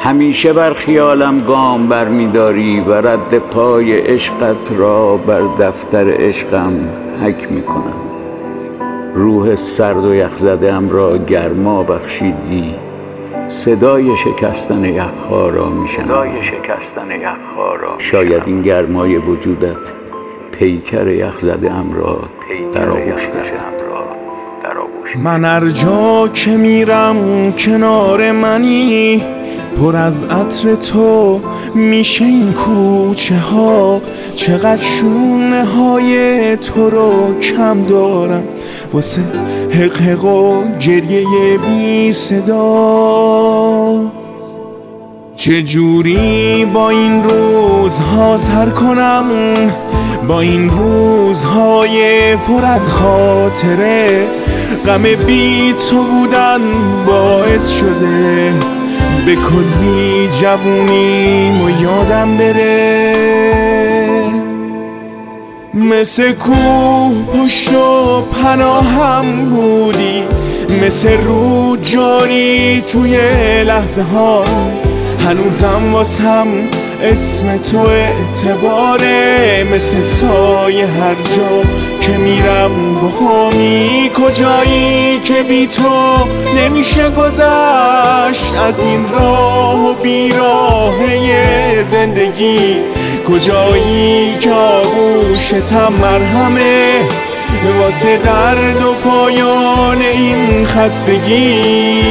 همیشه بر خیالم گام برمی‌داری و رد پای عشقت را بر دفتر عشقم حک می‌کنم. روح سرد و یخزده‌ام را گرما بخشیدی، صدای شکستن یخ‌ها را می‌شنوم. شاید این گرمای وجودت پیکر یخزده‌ام را در آغوش کشد. من هر جا که میرم کنار منی، پر از عطر تو میشه این کوچه ها. چقدر شونه های تو رو کم دارم واسه حق و گریه بی صدا. چجوری با این روزها سر کنم، با این روزهای پر از خاطره. غم بی تو بودن باعث شده به کلی جوونیم و یادم بره. مثل کوه پشت و پناهم بودی، مثل رود جاری توی لحظه ها. هنوزم واسم اسم تو اعتباره، مثل سایه هر جا که میرم بهامی. کجایی که بی تو نمیشه گذشت از این راه و بیراهه زندگی. کجایی که آغوشتم مرهمه واسه درد و پایان این خستگی.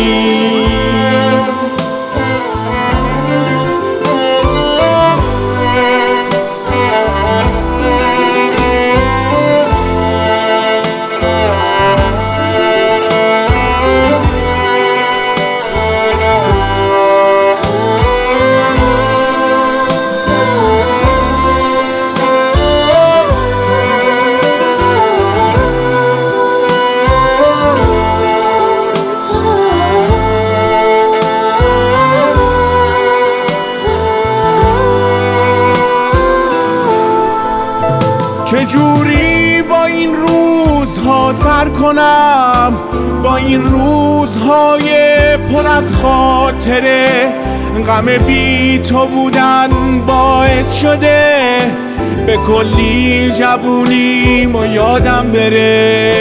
چجوری با این روزها سر کنم، با این روزهای پر از خاطره. غم بی تو بودن باعث شده به کلی جوونیم و یادم بره.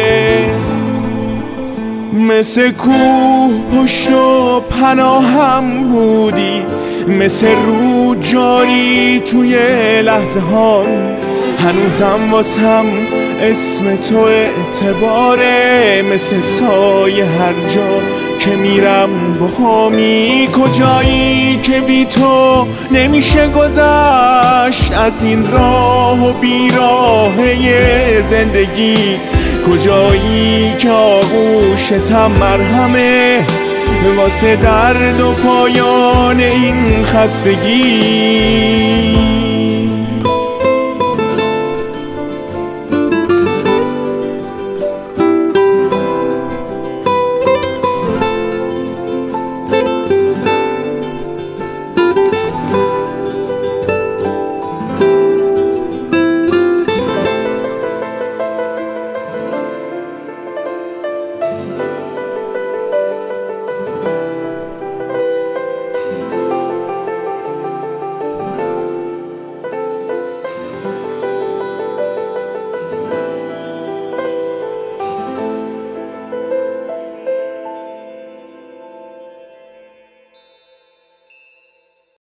مثل کوه پشت و پناهم بودی، مثل رود جاری توی لحظه ها. هنوزم واسم اسم تو اعتباره، مثل سایه هر جا که میرم بهامی. کجایی که بی تو نمیشه گذشت از این راه و بیراهه زندگی. کجایی که آغوشتم مرهمه واسه درد و پایان این خستگی.